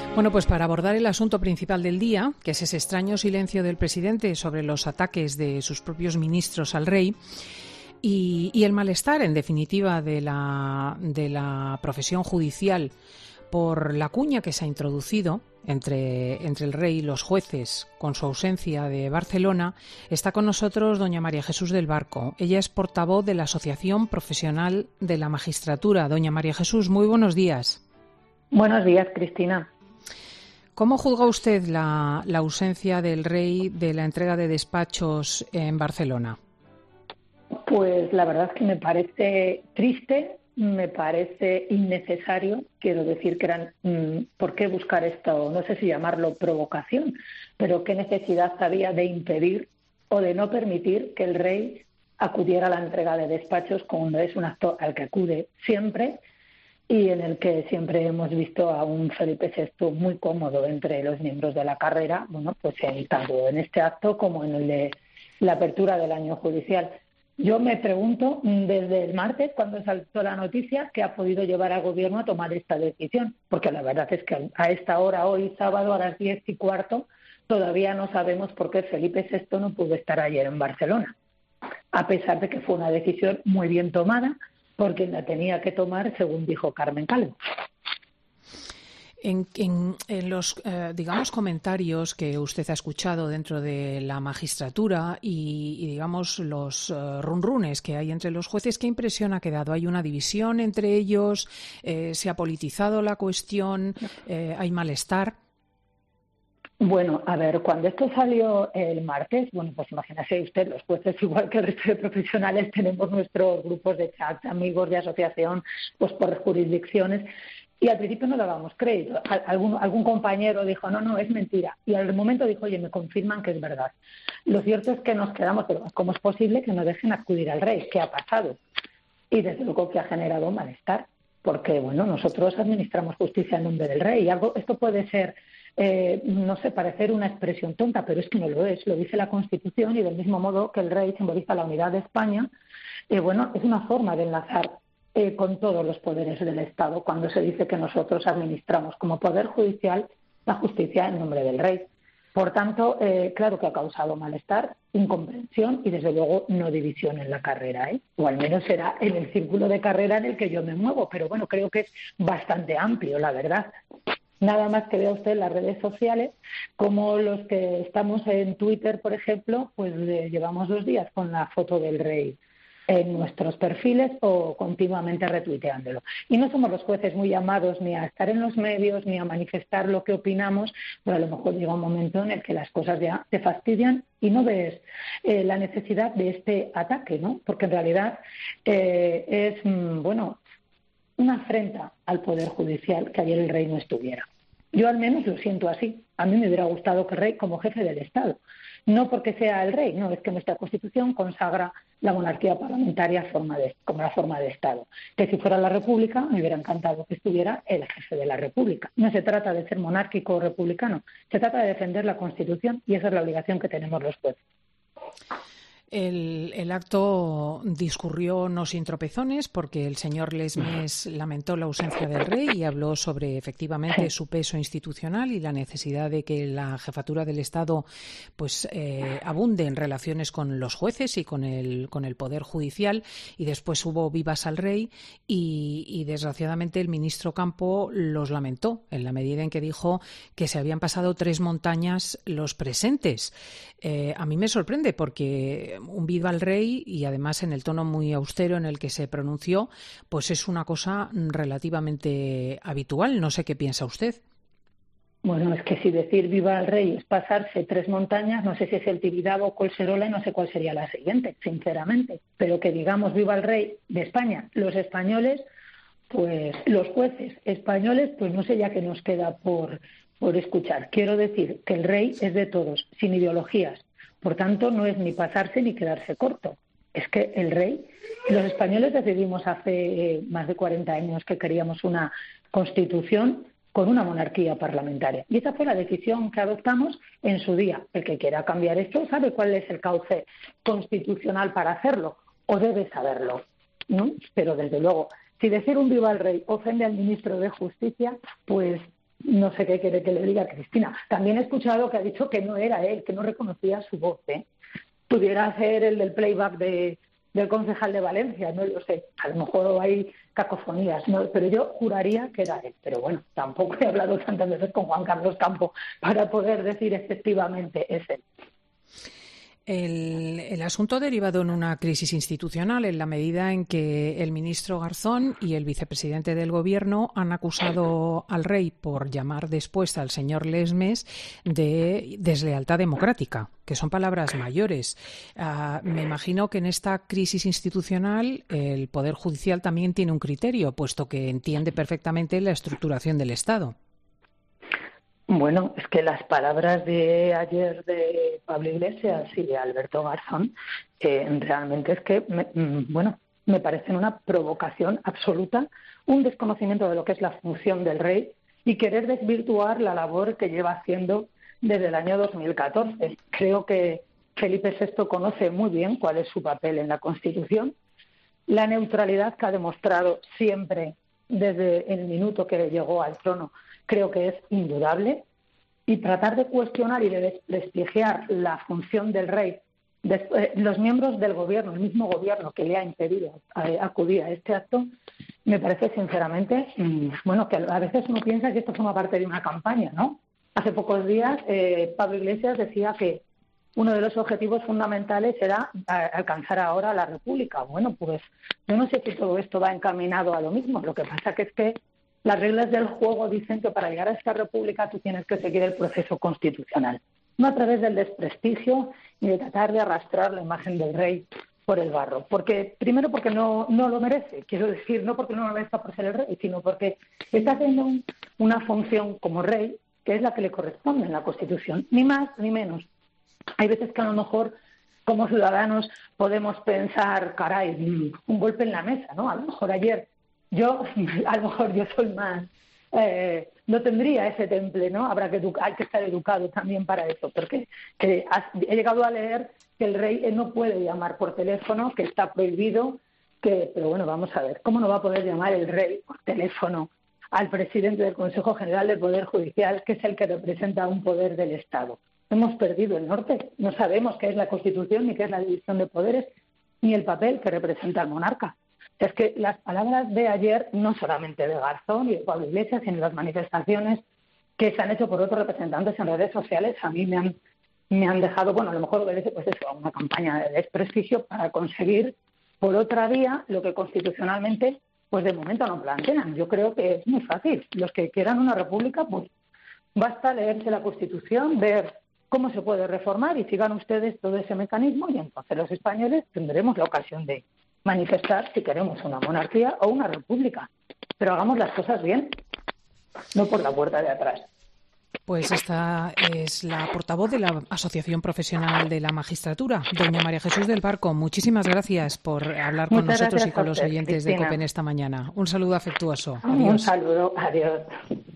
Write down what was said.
Bueno, pues para abordar el asunto principal del día, que es ese extraño silencio del presidente sobre los ataques de sus propios ministros al rey y el malestar, en definitiva, de la profesión judicial por la cuña que se ha introducido entre el rey y los jueces con su ausencia de Barcelona, está con nosotros doña María Jesús del Barco. Ella es portavoz de la Asociación Profesional de la Magistratura. Doña María Jesús, muy buenos días. Buenos días, Cristina. ¿Cómo juzga usted la ausencia del rey de la entrega de despachos en Barcelona? Pues la verdad es que me parece triste, me parece innecesario. Quiero decir que ¿por qué buscar esto? No sé si llamarlo provocación, pero qué necesidad había de impedir o de no permitir que el rey acudiera a la entrega de despachos cuando es un acto al que acude siempre y en el que siempre hemos visto a un Felipe VI muy cómodo entre los miembros de la carrera, bueno, pues tanto en este acto como en el de la apertura del año judicial. Yo me pregunto, desde el martes, cuando saltó la noticia, qué ha podido llevar al Gobierno a tomar esta decisión, porque la verdad es que a esta hora, hoy sábado, a las 10:15, todavía no sabemos por qué Felipe VI no pudo estar ayer en Barcelona, a pesar de que fue una decisión muy bien tomada, porque la tenía que tomar, según dijo Carmen Calvo. En los digamos comentarios que usted ha escuchado dentro de la magistratura y digamos los runrunes que hay entre los jueces, ¿qué impresión ha quedado? ¿Hay una división entre ellos? ¿Se ha politizado la cuestión? ¿Hay malestar? Bueno, a ver, cuando esto salió el martes, bueno, pues imagínese usted, los jueces, igual que el resto de profesionales, tenemos nuestros grupos de chat, amigos de asociación, pues por jurisdicciones, y al principio no le dábamos crédito. Algún compañero dijo, no, es mentira, y al momento dijo, oye, me confirman que es verdad. Lo cierto es que nos quedamos, pero ¿cómo es posible que no dejen acudir al rey? ¿Qué ha pasado? Y desde luego que ha generado malestar, porque, bueno, nosotros administramos justicia en nombre del rey, y esto puede ser... no sé, parecer una expresión tonta, pero es que no lo es, lo dice la Constitución, y del mismo modo que el rey simboliza la unidad de España, bueno, es una forma de enlazar con todos los poderes del Estado cuando se dice que nosotros administramos como Poder Judicial la justicia en nombre del rey. Por tanto, claro que ha causado malestar, incomprensión y desde luego no división en la carrera, o al menos será en el círculo de carrera en el que yo me muevo, pero bueno, creo que es bastante amplio, la verdad. Nada más que vea usted en las redes sociales, como los que estamos en Twitter, por ejemplo, pues llevamos 2 días con la foto del rey en nuestros perfiles o continuamente retuiteándolo. Y no somos los jueces muy llamados ni a estar en los medios ni a manifestar lo que opinamos, pero a lo mejor llega un momento en el que las cosas ya te fastidian y no ves la necesidad de este ataque, ¿no? Porque en realidad es, bueno, una afrenta al Poder Judicial que ayer el rey no estuviera. Yo al menos lo siento así. A mí me hubiera gustado que el rey, como jefe del Estado, no porque sea el rey, no, es que nuestra Constitución consagra la monarquía parlamentaria como la forma de Estado. Que si fuera la República, me hubiera encantado que estuviera el jefe de la República. No se trata de ser monárquico o republicano, se trata de defender la Constitución y esa es la obligación que tenemos los jueces. El acto discurrió no sin tropezones porque el señor Lesmes lamentó la ausencia del rey y habló sobre efectivamente su peso institucional y la necesidad de que la jefatura del Estado pues abunde en relaciones con los jueces y con el Poder Judicial, y después hubo vivas al rey y desgraciadamente el ministro Campo los lamentó en la medida en que dijo que se habían pasado 3 montañas los presentes. A mí me sorprende porque un viva al rey, y además en el tono muy austero en el que se pronunció, pues es una cosa relativamente habitual. No sé qué piensa usted. Bueno, es que si decir viva al rey es pasarse 3 montañas, no sé si es el Tibidabo o Collserola y no sé cuál sería la siguiente, sinceramente. Pero que digamos viva el rey de España, los españoles, pues los jueces españoles, pues no sé ya qué nos queda por escuchar. Quiero decir que el rey es de todos, sin ideologías. Por tanto, no es ni pasarse ni quedarse corto. Es que el rey, los españoles decidimos hace más de 40 años que queríamos una constitución con una monarquía parlamentaria. Y esa fue la decisión que adoptamos en su día. El que quiera cambiar esto sabe cuál es el cauce constitucional para hacerlo, o debe saberlo, ¿no? Pero desde luego, si decir un viva al rey ofende al ministro de Justicia, pues no sé qué quiere que le diga Cristina. También he escuchado que ha dicho que no era él, que no reconocía su voz. Pudiera ser el del playback del concejal de Valencia, no lo sé. A lo mejor hay cacofonías, ¿no? Pero yo juraría que era él. Pero bueno, tampoco he hablado tantas veces con Juan Carlos Campo para poder decir efectivamente es él. El asunto ha derivado en una crisis institucional en la medida en que el ministro Garzón y el vicepresidente del Gobierno han acusado al rey por llamar después al señor Lesmes de deslealtad democrática, que son palabras mayores. Me imagino que en esta crisis institucional el Poder Judicial también tiene un criterio, puesto que entiende perfectamente la estructuración del Estado. Bueno, es que las palabras de ayer de Pablo Iglesias y de Alberto Garzón realmente es que, me parecen una provocación absoluta, un desconocimiento de lo que es la función del rey y querer desvirtuar la labor que lleva haciendo desde el año 2014. Creo que Felipe VI conoce muy bien cuál es su papel en la Constitución, la neutralidad que ha demostrado siempre desde el minuto que llegó al trono. Creo que es indudable, y tratar de cuestionar y de desprestigiar la función del rey, los miembros del gobierno, el mismo gobierno que le ha impedido acudir a este acto, me parece sinceramente, que a veces uno piensa que esto forma parte de una campaña, ¿no? Hace pocos días Pablo Iglesias decía que uno de los objetivos fundamentales era alcanzar ahora la República. Bueno, pues yo no sé si todo esto va encaminado a lo mismo. Lo que pasa que es que las reglas del juego dicen que para llegar a esta república tú tienes que seguir el proceso constitucional, no a través del desprestigio ni de tratar de arrastrar la imagen del rey por el barro. Primero porque no lo merece, quiero decir, no porque no lo merezca por ser el rey, sino porque está haciendo una función como rey que es la que le corresponde en la Constitución, ni más ni menos. Hay veces que a lo mejor como ciudadanos podemos pensar, caray, un golpe en la mesa, ¿no? A lo mejor yo soy más, no tendría ese temple, ¿no? Hay que estar educado también para eso, porque he llegado a leer que el rey no puede llamar por teléfono, que está prohibido, pero bueno, vamos a ver, ¿cómo no va a poder llamar el rey por teléfono al presidente del Consejo General del Poder Judicial, que es el que representa un poder del Estado? Hemos perdido el norte, no sabemos qué es la Constitución, ni qué es la división de poderes, ni el papel que representa el monarca. Es que las palabras de ayer, no solamente de Garzón y de Pablo Iglesias, sino las manifestaciones que se han hecho por otros representantes en redes sociales, a mí me han dejado, a lo mejor obedece a una campaña de desprestigio para conseguir por otra vía lo que constitucionalmente, pues de momento no plantean. Yo creo que es muy fácil. Los que quieran una república, pues basta leerse la Constitución, ver cómo se puede reformar y sigan ustedes todo ese mecanismo y entonces los españoles tendremos la ocasión de manifestar si queremos una monarquía o una república. Pero hagamos las cosas bien, no por la puerta de atrás. Pues esta es la portavoz de la Asociación Profesional de la Magistratura, doña María Jesús del Barco. Muchísimas gracias por hablar con nosotros y con los oyentes de COPE esta mañana. Un saludo afectuoso. Adiós. Un saludo. Adiós.